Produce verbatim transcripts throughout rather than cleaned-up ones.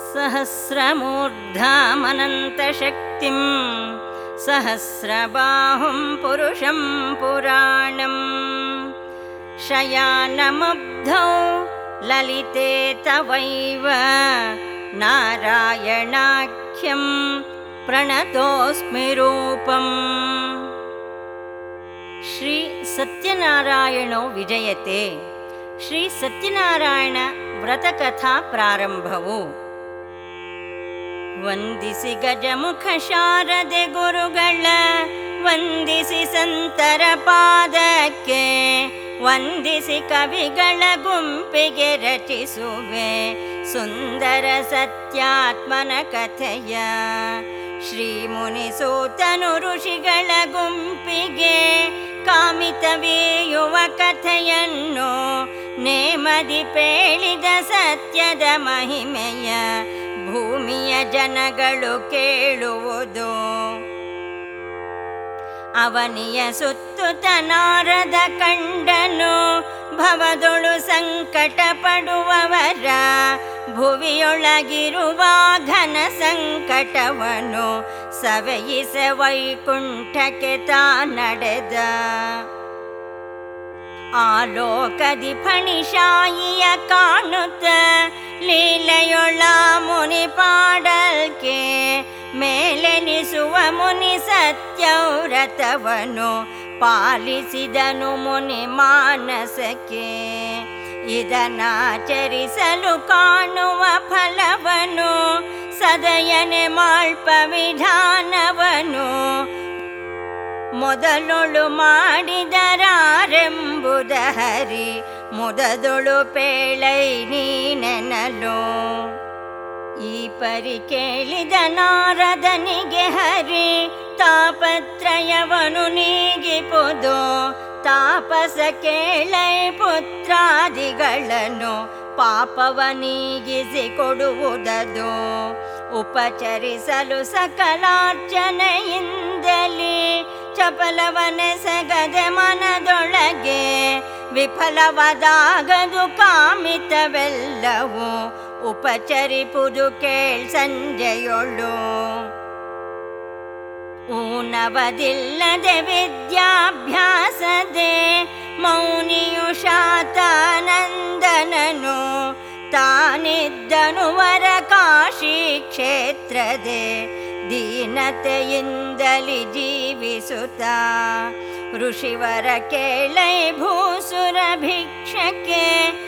ಸಹಸ್ರಮೂರ್ಧಾಮನಂತಶಕ್ತಿಂ ಸಹಸ್ರಬಾಹುಂ ಪುರುಷಂ ಪುರಾಣಂ ಶಯಾನಮಬ್ಧೌ ಲಲಿತೆ ತವೈವ ನಾರಾಯಣಾಖ್ಯಂ ಪ್ರಣತೋಸ್ಮಿ ರೂಪಂ. ಶ್ರೀ ಸತ್ಯನಾರಾಯಣೋ ವಿಜಯತೆ. ಶ್ರೀ ಸತ್ಯನಾರಾಯಣ ವ್ರತಕಥಾ ಪ್ರಾರಂಭವು. ವಂದಿಸಿ ಗಜಮುಖ ಶಾರದೆ ಗುರುಗಳ, ವಂದಿಸಿ ಸಂತರ ಪಾದಕ್ಕೆ, ವಂದಿಸಿ ಕವಿಗಳ ಗುಂಪಿಗೆ ರಚಿಸುವೆ ಸುಂದರ ಸತ್ಯಾತ್ಮನ ಕಥೆಯ. ಶ್ರೀ ಮುನಿಸೂತನು ಋಷಿಗಳ ಗುಂಪಿಗೆ ಕಾಮಿತವೀಯುವ ಕಥೆಯನ್ನು ನೇಮದಿ ಪೇಳಿದ ಸತ್ಯದ ಮಹಿಮೆಯ ಭೂಮಿಯ ಜನಗಳು ಕೇಳುವುದು. ಅವನಿಯ ಸುತ್ತುತ ನಾರದ ಕಂಡನು ಭವದೊಳು ಸಂಕಟ ಪಡುವವರ, ಭುವಿಯೊಳಗಿರುವ ಘನ ಸಂಕಟವನು ಸವೆಯಿಸ ವೈಕುಂಠಕ್ಕೆ ತಾ ನಡೆದ. ಆಲೋಕದಿ ಫಣಿಶಾಯಿಯ ಕಾಣುತ್ತ ಲೀಲೆಯೊಳ ಮುನಿ ಪಾಡಲ್ಕೆ, ಮೇಲೆನಿಸುವ ಮುನಿ ಸತ್ಯವ್ರತವನು ಪಾಲಿಸಿದನು ಮುನಿ ಮಾನಸಕ್ಕೆ. ಇದನ್ನಾಚರಿಸಲು ಕಾಣುವ ಫಲವನು ಸದಯನೆ ಮಾಳ್ಪ ವಿಧಾನವನು, ಮೊದಲೊಳು ಮಾಡಿದರಾರೆಂಬುದ ಹರಿ ಮುದದೊಳು ಪೇಳೈ ನೀನೆನಲು. ಈ ಪರಿ ಕೇಳಿದ ನಾರದನಿಗೆ ಹರಿ ತಾಪತ್ರಯವನು ನೀಗಿಪುದು. ತಾಪಸ ಕೇಳೈ ಪುತ್ರಾದಿಗಳನ್ನು ಪಾಪವ ನೀಗಿಸಿ ಕೊಡುವುದದು. ಉಪಚರಿಸಲು ಸಕಲಾರ್ಚನೆಯಿಂದಲೇ ಚಪಲವನೆಸಗದೆ ಮನದೊಳಗೆ, ವಿಫಲವಾದಾಗದು ಕಾಮಿತವೆಲ್ಲವೂ ಉಪಚರಿಪುದು ಕೇಳ್ ಸಂಜೆಯೊಳು. ಊನವದಿಲ್ಲದೆ ವಿದ್ಯಾಭ್ಯಾಸದೆ ಮೌನಿಯು ಶಾತಾನಂದನನು, ತಾನಿದ್ದನು ವರ ಕಾಶಿ ಕ್ಷೇತ್ರದೆ ದೀನತೆಯಿಂದಲಿ ಜೀವಿಸುತ್ತ. ಋಷಿವರ ಕೇಳೈ ಭೂಸುರ ಭಿಕ್ಷಕ್ಕೆ,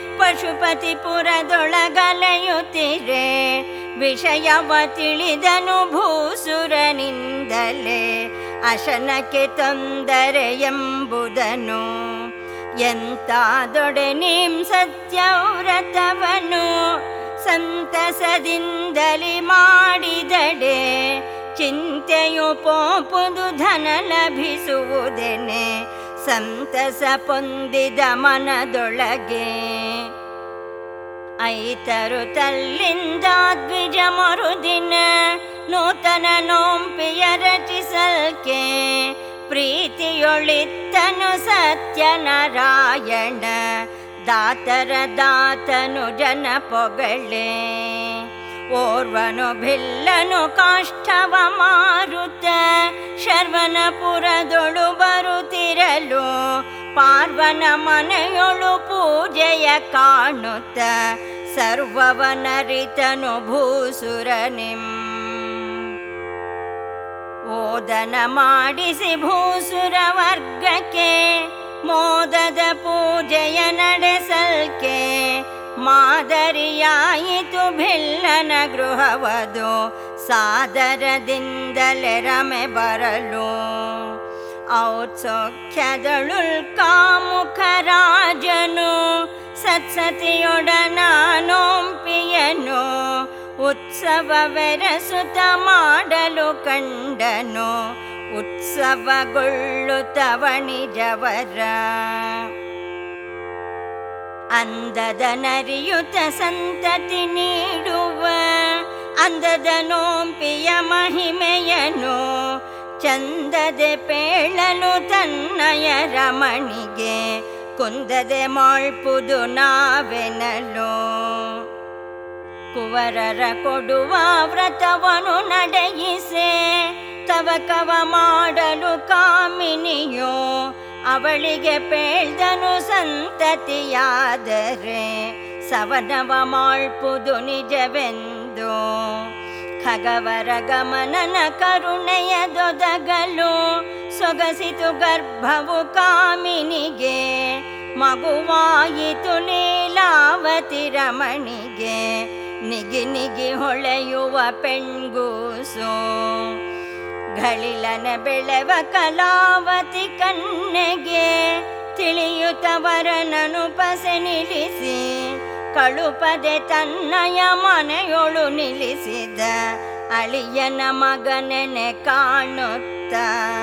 ಪಶುಪತಿಪುರದೊಳಗಲೆಯುತ್ತಿರೆ ವಿಷಯವ ತಿಳಿದನು ಭೂಸುರನಿಂದಲೇ ಅಶನಕ್ಕೆ ತೊಂದರೆ ಎಂಬುದನು. ಎಂತಾದೊಡೆ ನೀಂ ಸತ್ಯವ್ರತವನು ಸಂತಸದಿಂದಲಿ ಮಾಡಿದಡೆ, ಚಿಂತೆಯು ಪೋಪುದು ಧನ ಲಭಿಸುವುದೆನೆ ಸಂತಸ ಪೊಂದಿದ ಮನದೊಳಗೆ. ಐತರು ತಲ್ಲಿಂದ ದ್ವಿಜ ಮರುದಿನ ನೂತನ ನೋಂಪಿಯ ರಚಿಸಲ್ಕೆ, ಪ್ರೀತಿಯೊಳಿತ್ತನು ಸತ್ಯನಾರಾಯಣ ದಾತರ ದಾತನು ಜನ ಪೊಗಳೆ. ಓರ್ವನು ಭಿಲ್ಲನು ಕಾಷ್ಠವ ಮಾರುತ ಶರ್ವನಪುರದೊಳು ಬರುತ್ತಿರಲು, ಪಾರ್ವನ ಮನೆಯೊಳು ಪೂಜೆಯ ಕಾಣುತ್ತ ಸರ್ವವನರಿತನು ಭೂಸುರನಿಂ. ಓದನ ಮಾಡಿಸಿ ಭೂಸುರ ವರ್ಗಕ್ಕೆ ಮೋದದ ಪೂಜೆಯ ನಡೆಸಲ್ಕೆ, ಮಾದರಿಯಾಯಿತು ಭಿಲ್ಲನ ಗೃಹವದು ಸಾದರದಿಂದಲೇ ರಮೆ ಬರಲು. ಔತ್ಸೌಖ್ಯದಳುಲ್ಕಾಮುಖ ರಾಜನು ಸತ್ಸತಿಯೊಡನಾನೋಂಪಿಯನು, ಉತ್ಸವವೆರಸುತ ಮಾಡಲು ಕಂಡನು ಉತ್ಸವಗೊಳ್ಳುತ್ತ ವಣಿಜವರ. ಅಂದದ ನರಿಯುತ ಸಂತತಿ ನೀಡುವ ಅಂದದ ನೋಂಪಿಯ ಮಹಿಮೆಯನು, ಚಂದದೆ ಪೇಳಲು ತನ್ನಯ ರಮಣಿಗೆ ಕುಂದದೆ ಮಾಳ್ಪುದು ನಾವೆನಲು. ಕುವರರ ಕೊಡುವ ವ್ರತವನು ನಡೆಯಿಸೆ ತವಕವ ಮಾಡಲು ಕಾಮಿನಿಯೋ ಅವಳಿಗೆ ಪೇಳ್ದನು ಸಂತತಿಯಾದರೆ ಸವನವ ಮಾಳ್ಪುದು ನಿಜವೆಂದು ಖಗವರ ಗಮನನ ಕರುಣೆಯ ದೊದಗಲು ಸೊಗಸಿತು ಗರ್ಭವು ಕಾಮಿನಿಗೆ ಮಗುವಾಯಿತು ಲೀಲಾವತಿ ರಮಣಿಗೆ ನಿಗಿ ನಿಗಿ ಹೊಳೆಯುವ ಪೆಣ್ಗೂಸು ಘಳಿಲನ ಬೆಳೆವ ಕಲಾವತಿ ಕಣ್ಣೆಗೆ ತಿಳಿಯುತ್ತವರನನು ಪಸೆ ನಿಲ್ಲಿಸಿ ಕಳುಪದೆ ತನ್ನಯ ಮನೆಯೊಳು ನಿಲ್ಲಿಸಿದ ಅಳಿಯನ ಮಗನೆನೆ ಕಾಣುತ್ತ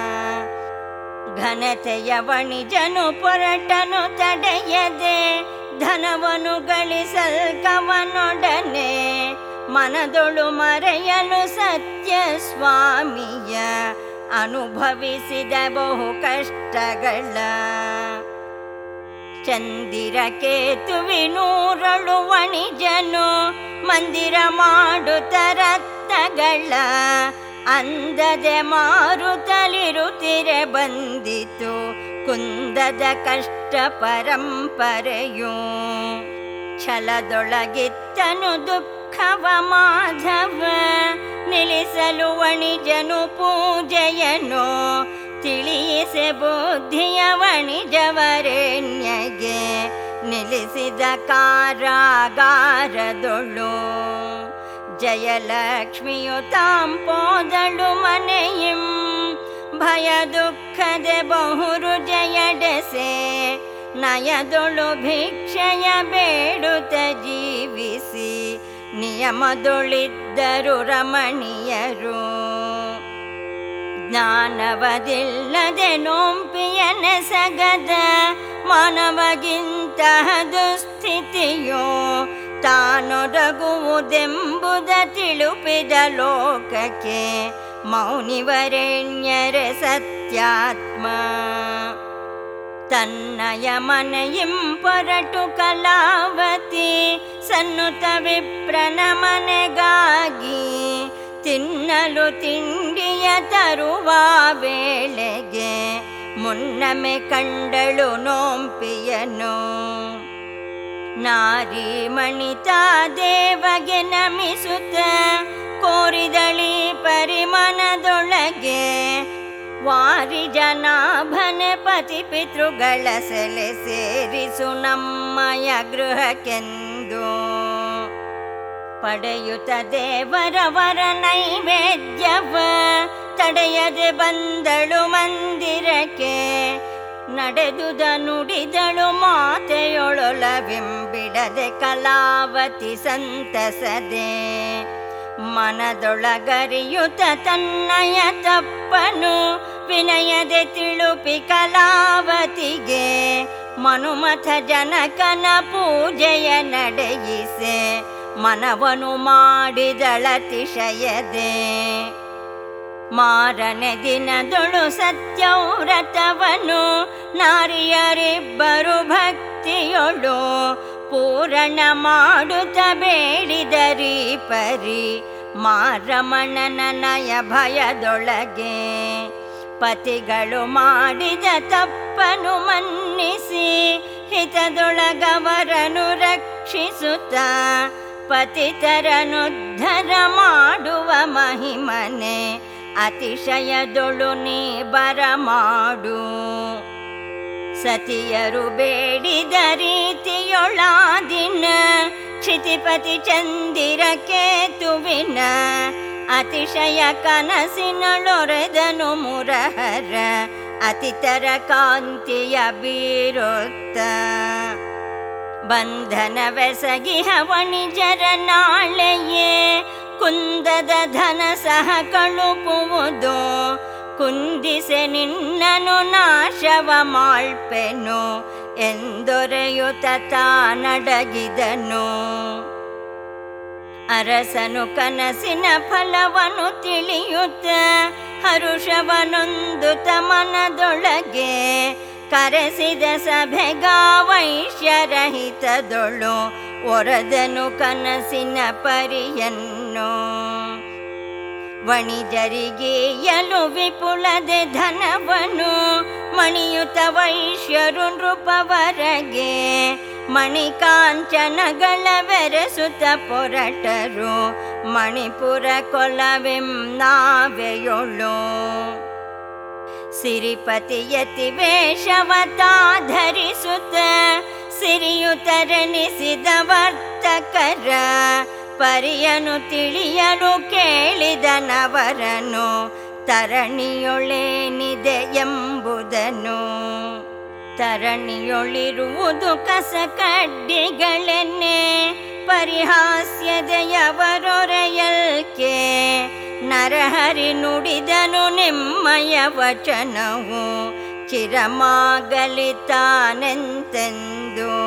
ಘನತೆಯ ವಣಿಜನು ಪೊರಟನು ತಡೆಯದೆ ಧನವನು ಗಳಿಸಲ್ಕವನೊಡನೆ ಮನದೊಳು ಮರೆಯಲು ಸತ್ಯ ಸ್ವಾಮಿಯ ಅನುಭವಿಸಿದ ಬಹು ಕಷ್ಟಗಳ ಚಂದಿರ ಕೇತುವಿನೂರಳು ವಣಿಜನು ಮಂದಿರ ಮಾಡುತ್ತ ರತ್ನಗಳ ಅಂದದೆ ಮಾರುತ್ತಲಿರುತ್ತಿರೆ ಬಂದಿತು ಕುಂದದ ಕಷ್ಟ ಪರಂಪರೆಯು ಛಲದೊಳಗಿತ್ತನು ದುಃಖವ ಮಾಧವ ನಿಲ್ಲಿಸಲು ವಣಿಜನು ಪೂಜೆಯನು ತಿಳಿಯಿಸೆ ಬುದ್ಧಿಯ ವಣಿಜವರೆಣ್ಯಗೆ ನಿಲ್ಲಿಸಿದ ಕಾರಾಗಾರದೊಳು ಜಯಲಕ್ಷ್ಮಿಯು ತಾಂಪೋದಳು ಮನೆಯಿಂ ಭಯ ದುಃಖದೆ ಬಹುರು ಜಯಡೆಸೆ ನಯದೊಳು ಭಿಕ್ಷೆಯ ಬೇಡುತ್ತ ಜೀವಿಸಿ ನಿಯಮದೊಳಿದ್ದರು ರಮಣೀಯರು ಜ್ಞಾನವದಿಲ್ಲದೆ ನೋಂಪಿಯನೆಸಗದ ಮಾನವಗಿಂತಹ ದುಸ್ಥಿತಿಯೋ ತಾನೊದಗುವುದೆಂಬುದ ತಿಳುಪಿದ ಲೋಕಕ್ಕೆ ಮೌನಿವರೆಣ್ಯರೆ ಸತ್ಯಾತ್ಮ ತನ್ನಯ ಮನೆಯಿಂ ಪೊರಟು ಕಲಾವತಿ ಸನ್ನುತ ವಿಪ್ರನ ಮನೆಗಾಗಿ ತಿನ್ನಲು ತಿಂಡಿಯ ತರುವ ವೇಳೆಗೆ ಮುನ್ನಮೆ ಕಂಡಳು ನೋಂಪಿಯನು ನಾರಿ ಮಣಿತಾ ದೇವಗೆ ನಮಿಸುತ್ತ ಕೋರಿದಳಿ ಪರಿಮನದೊಳಗೆ ವಾರಿ ಜನಾಭನ ಪತಿ ಪಿತೃಗಳ ಸೆಲೆ ಸೇರಿಸು ನಮ್ಮಯ ಗೃಹಕ್ಕೆಂದು ಪಡೆಯುತ್ತ ದೇವರವರ ನೈವೇದ್ಯವ ತಡೆಯದೆ ಬಂದಳು ಮಂದಿರಕ್ಕೆ ನಡೆದುದ ನುಡಿದಳು ಮಾತೆಯೊಳೊಲವಿಂಬಿಡದೆ ಕಲಾವತಿ ಸಂತಸದೆ ಮನದೊಳಗರಿಯುತ ತನ್ನಯ ತಪ್ಪನು ವಿನಯದೆ ತಿಳುಪಿ ಕಲಾವತಿಗೆ ಮನುಮಥ ಜನಕನ ಪೂಜೆಯ ನಡೆಯಿಸೆ ಮನವನು ಮಾಡಿದಳತಿಶಯದೆ ಮಾರನೆ ದಿನದೊಳು ಸತ್ಯವ್ರತವನು ನಾರಿಯರಿಬ್ಬರು ಭಕ್ತಿಯೊಳು ಪೂರಣ ಮಾಡುತ್ತ ಬೇಡಿದರಿ ಪರಿ ಮಾರಮಣನ ನಯ ಭಯದೊಳಗೆ ಪತಿಗಳು ಮಾಡಿದ ತಪ್ಪನು ಮನ್ನಿಸಿ ಹಿತದೊಳಗವರನು ರಕ್ಷಿಸುತ್ತ ಪತಿತರನುದ್ಧರ ಮಾಡುವ ಮಹಿಮನೆ ಅತಿಶಯದೊಳು ನೀ ಬರಮಾಡು ಸತಿಯರು ಬೇಡಿದ ರೀತಿಯೊಳಾದಿನ ಕ್ಷಿತಿಪತಿ ಚಂದಿರ ಕೇತುವಿನ ಅತಿಶಯ ಕನಸಿನಳೊರೆದನು ಮುರಹರ ಅತಿತರ ಕಾಂತಿಯ ಬೀರುತ್ತ ಬಂಧನವೆಸಗಿಹ ವಣಿಜರ ನಾಳೆಯೇ ಕುಂದದ ಧನ ಸಹ ಕಳುಪುವುದು ಕುಂದಿಸೆ ನಿನ್ನನು ನಾಶವ ಮಾಳ್ಪೆನು ಎಂದೊರೆಯುತ ತಾನಡಗಿದನು ಅರಸನು ಕನಸಿನ ಫಲವನು ತಿಳಿಯುತ್ತ ಹರುಷವನೊಂದುತ ಮನದೊಳಗೆ ಕರೆಸಿದ ಸಭೆಗ ವೈಶ್ಯರಹಿತದೊಳು ಒರದನು ಕನಸಿನ ಪರಿಯನ್ನು. ವಣಿಜರಿಗೇಯಲು ವಿಪುಲದೆ ಧನವನು ಮಣಿಯುತ ವೈಶ್ಯರು ನೃಪವರಗೆ. ಮಣಿಕಾಂಚನಗಳ ಬೆರೆಸುತ್ತ ಪೊರಟರು ಮಣಿಪುರ ಕೊಲವೆಂ ನಾವೆಯೊಳು. ಸಿರಿಪತಿಯತಿ ವೇಷವತಾ ಧರಿಸುತ್ತ ಸಿರಿಯುತರೆನಿಸಿದ ವರ್ತಕರ ಪರಿಯನು ತಿಳಿಯಲು ಕೇಳಿದನವರನು ತರಣಿಯೊಳೇನಿದೆ ಎಂಬುದನು. ತರಣಿಯೊಳಿರುವುದು ಕಸ ಕಡ್ಡಿಗಳೆನ್ನೆ ಪರಿಹಾಸ್ಯದೆಯವರೊರೆಯಲ್ಕೆ. ನರಹರಿ ನುಡಿದನು ನಿಮ್ಮಯ ವಚನವು ಚಿರಮಾಗಲಿತಾನೆಂತೆಂದು.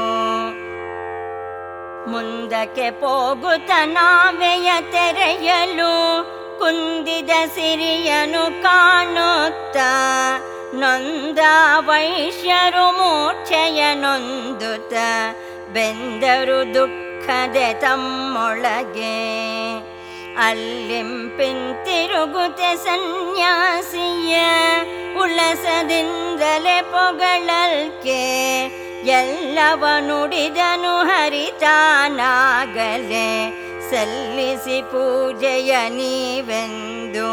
ಮುಂದಕ್ಕೆ ಹೋಗುತ್ತ ನಾವೆಯ ತೆರೆಯಲು ಕುಂದಿದ ಸಿರಿಯನು ಕಾಣುತ್ತ ನೊಂದ ವೈಶ್ಯರು ಮೂರ್ಛೆಯ ನೊಂದುತ್ತ ಬೆಂದರು ದುಃಖದೆ ತಮ್ಮೊಳಗೆ. ಅಲ್ಲಿಂಪಿಂತಿರುಗುತ್ತೆ ಸನ್ಯಾಸಿಯ ಉಲ್ಲಸದಿಂದಲೇ ಪೊಗಳಲ್ಕೆ. ಎಲ್ಲವ ನುಡಿದನು ಹರಿತಾನಾಗಲೇ ಸಲ್ಲಿಸಿ ಪೂಜೆಯ ನೀವೆಂದು.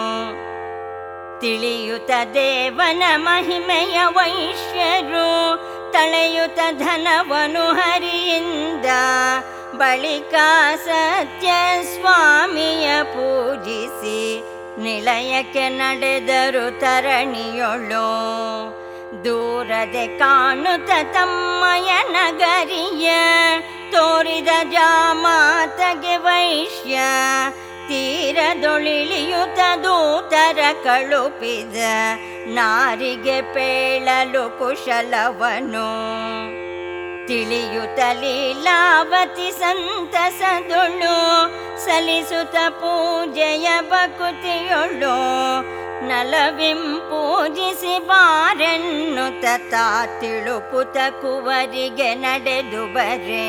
ತಿಳಿಯುತ ದೇವನ ಮಹಿಮೆಯ ವೈಶ್ಯರು ತಳೆಯುತ ಧನವನು ಹರಿಯಿಂದ. ಬಳಿಕ ಸತ್ಯ ಸ್ವಾಮಿಯ ಪೂಜಿಸಿ ನಿಲಯಕ್ಕೆ ನಡೆದರು ತರಣಿಯೊಳು. ದೂರದೆ ಕಾಣುತ್ತ ತಮ್ಮಯ ನಗರಿಯ ತೋರಿದ ಜಾಮಾತಗೆ ವೈಶ್ಯ. ತೀರದೊಳಿಳಿಯುತ ದೂತರ ಕಳುಪಿದ ನಾರಿಗೆ ಪೇಳಲು ಕುಶಲವನು. ತಿಳಿಯುತ ಲೀಲಾವತಿ ಸಂತಸದೊಳು ಸಲ್ಲಿಸುತ್ತ ಪೂಜೆಯ ಭಕುತಿಯೊಳು. ನಲವಿಂ ಪೂಜಿಸಿ ಬಾರೆನ್ನುತ್ತ ತಾ ತಿಳುಪುತ ಕುವರಿಗೆ ನಡೆದು ಬರೆ.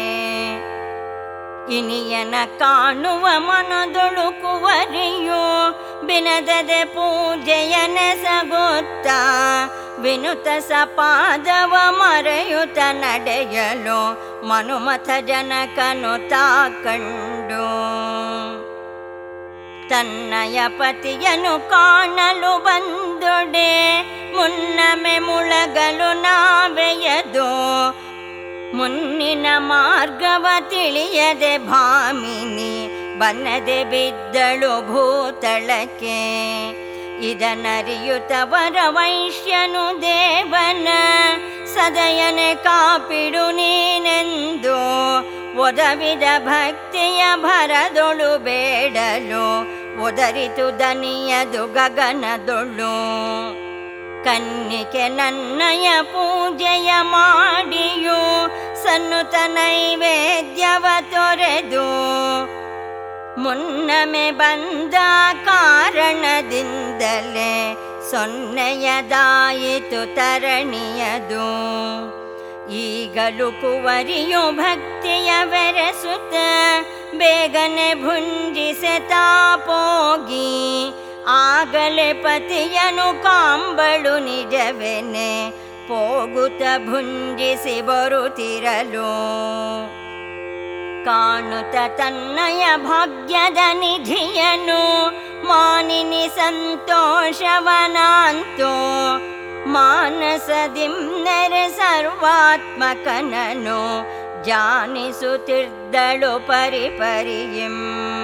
ಇನಿಯನ ಕಾಣುವ ಮನದೊಳು ಕುವರಿಯು ಬಿನದದೆ ಪೂಜೆಯ ನೆಸಗುತ್ತ. ವಿನುತ ಸಪಾದವ ಮರೆಯುತ ನಡೆಯಲು ಮನುಮಥ ಜನಕನು ತಾ ಕಂಡು. ತನ್ನಯ ಪತಿಯನು ಕಾಣಲು ಬಂದೊಡೆ ಮುನ್ನಮೆ ಮುಳಗಲು ನಾವೆಯದು. ಮುನ್ನಿನ ಮಾರ್ಗವ ತಿಳಿಯದೆ ಭಾಮಿನಿ ಬನ್ನದೆ ಬಿದ್ದಳು ಭೂತಳಕ್ಕೆ. ಇದನರಿಯುತ್ತವರ ವೈಶ್ಯನು ದೇವನ ಸದಯನೆ ಕಾಪಿಡು ನೀನೆಂದು. ಒದವಿದ ಭಕ್ತಿಯ ಭರದೊಳು ಬೇಡಲು ಒದರಿತು ದನಿಯದು ಗಗನದೊಳು. ಕನ್ನಿಕೆ ನನ್ನಯ ಪೂಜೆಯ ಮಾಡಿಯು ಸನ್ನುತ ನೈವೇದ್ಯವ ತೊರೆದು. ಮುನ್ನಮೆ ಬಂದ ಕಾರಣದಿಂದಲೇ ಸೊನ್ನೆಯದಾಯಿತು ತರಣಿಯದು. ಈಗಲೂ ಕುವರಿಯು ಭಕ್ತಿಯ ಬೆರೆಸುತ್ತ ಬೇಗನೆ ಭುಂಜಿಸೆ ತಾಪೋಗಿ. ಆಗಲೇ ಪತಿಯನು ಕಾಂಬಳು ನಿಜವೆನೆ ಪೋಗುತ್ತ ಭುಂಜಿಸಿ ಬರುತ್ತಿರಲು. ಕಾಣುತ್ತ ತನ್ನಯ ಭಾಗ್ಯದ ನಿಧಿಯನು ಮಾನಿನಿ ಸಂತೋಷವನಾಂತು. ಮಾನಸದಿಮ್ನೆರೆ ಸರ್ವಾತ್ಮಕನನು ಜಾನಿಸುತ್ತಿದ್ದಳು ಪರಿಪರಿಯಂ.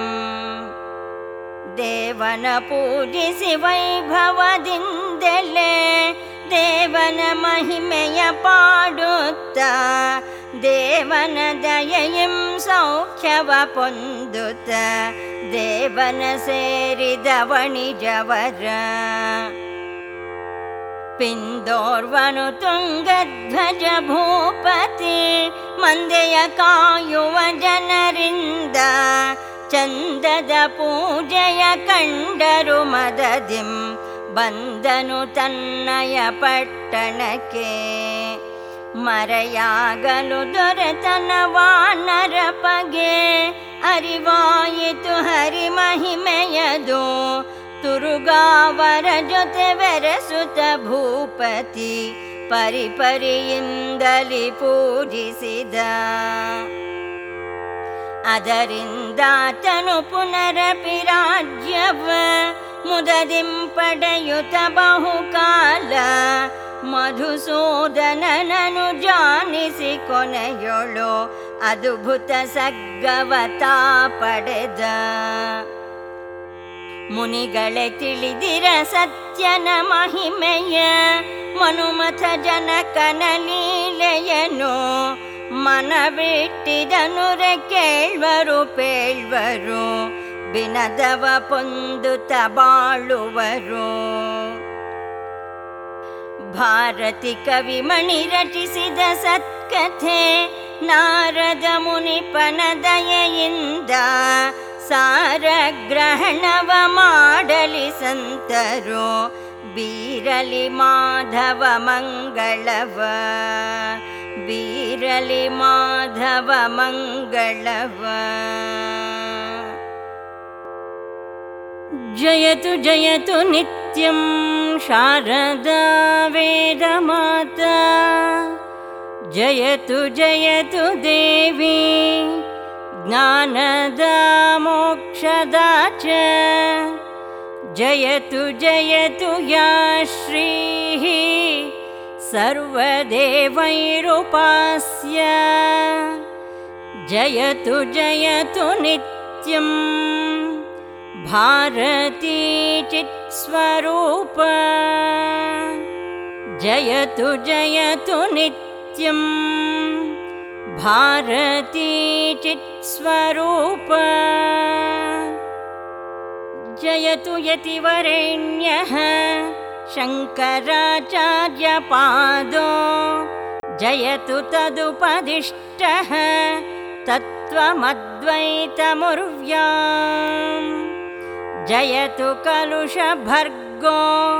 ದೇವನ ಪೂಜಿಸಿ ವೈಭವದಿಂದಲೇ ದೇವನ ಮಹಿಮೆಯ ಪಾಡುತ್ತ. ದೇವನ ದಯೆಯಂ ಸೌಖ್ಯವ ಪೊಂದುತ್ತ ದೇವನ ಸೇರಿದ ವಣಿಜವರ. ಪಿಂದೋರ್ವನು ತುಂಗಧ್ವಜ ಭೂಪತಿ ಮಂದೆಯ ಕಾಯುವ ಜನರಿಂದ. ಚಂದದ ಪೂಜೆಯ ಕಂಡರು ಮದದಿಂ ಬಂದನು ತನ್ನಯ ಪಟ್ಟಣಕ್ಕೆ. ಮರೆಯಾಗಲು ದೊರೆತನ ವಾನರ ಪಗೆ, ಅರಿವಾಯಿತು ಹರಿ ಮಹಿಮೆಯದು. ತುರುಗಾವರ ಜೊತೆ ಬೆರೆಸುತ್ತ ಭೂಪತಿ, ಪರಿಪರಿಯಿಂದಲಿ ಪೂಜಿಸಿದ. ಅದರಿಂದಾತನು ಪುನರಪಿ ರಾಜ್ಯವ ಮುದದಿಂಪಡೆಯುತ್ತ ಬಹುಕಾಲ. ಮಧುಸೂದನನನು ಜಾನಿಸಿ ಕೊನೆಯೊಳು ಅದ್ಭುತ ಸಗ್ಗವತಾ ಪಡೆದ. ಮುನಿಗಳೇ ತಿಳಿದಿರ ಸತ್ಯನ ಮಹಿಮೆಯ, ಮನುಮಥ ಜನಕನ ಲೀಲೆಯನು. ಮನಬಿಟ್ಟಿದನುರೆ ಕೇಳ್ವರು ಪೇಳ್ವರು, ಬಿನದವ ಪೊಂದುತ ಬಾಳುವರು. ಭಾರತಿ ಕವಿಮಣಿ ರಚಿಸಿದ ಸತ್ಕಥೆ, ನಾರದ ಮುನಿಪನ ದಯೆಯಿಂದ. ಸಾರಗ್ರಹಣವ ಮಾಡಲಿ ಸಂತರು, ಬೀರಲಿ ಮಾಧವ ಮಂಗಳವ. ಬೀರಲಿ ಮಾಧವ ಮಂಗಳವ. ಜಯತು ಜಯತು ನಿತ್ಯಂ ಶಾರದಾ ವೇದಮಾತಾ. ಜಯತು ಜಯತು ದೇವಿ ಜ್ಞಾನದ ಮೋಕ್ಷದ ಚ. ಜಯತು ಜಯತು ಯಾ ಶ್ರೀಃ ಸರ್ವದೇವೈರುಪಾಸ್ಯ. ಜಯತು ಜಯತು ನಿತ್ಯಂ ಭಾರತೀ ಚಿತ್ಸ್ವರೂಪ. ಜಯತು ಜಯತು ನಿತ್ಯಂ ಭಾರತೀ ಚಿತ್ಸ್ವರೂಪ. ಜಯತು ಯತಿವರೆಣ್ಯಃ ಶಂಕರಾಚಾರ್ಯಪಾದೋ. ಜಯತು ತದುಪದಿಷ್ಟಃ ತತ್ವಮದ್ವೈತಮುರ್ವ್ಯಾಂ. ಜಯತು ಕಲುಷಭರ್ಗೋ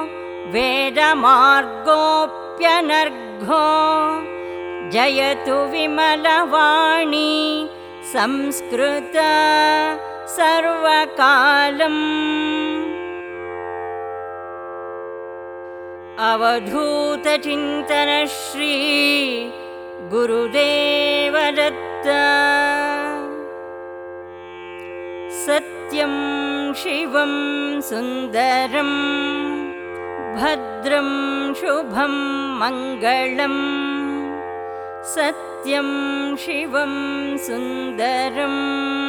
ವೇದಮಾರ್ಗೋಪ್ಯನರ್ಘೋ. ಜಯತು ವಿಮಲವಾಣಿ ಸಂಸ್ಕೃತ ಸರ್ವಕಾಲಂ. ಅವಧೂತ ಚಿಂತನ ಶ್ರೀ ಗುರುದೇವ ದತ್ತ. ಸತ್ಯಂ ಶಿವಂ ಸುಂದರಂ ಭದ್ರಂ ಶುಭಂ ಮಂಗಳಂ. ಸತ್ಯಂ ಶಿವಂ ಸುಂದರಂ